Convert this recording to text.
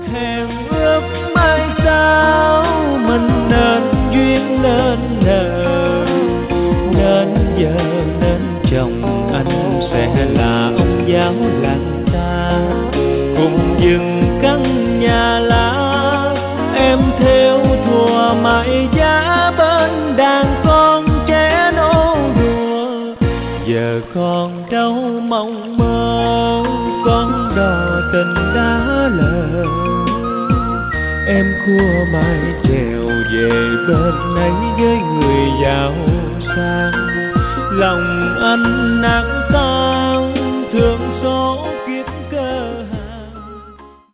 Hẹn ước mai sau mình nên duyên nên nợ, nên vợ nên chồng, anh sẽ là ông giáo làng ta. Cùng dừng căn nhà lá, em theo thùa mãi giá bên đàn con trẻ nô đùa. Giờ con đâu mong mơ, con đò tình đã lỡ. Em khua mái chèo về bên ấy với người giàu sang, lòng anh nát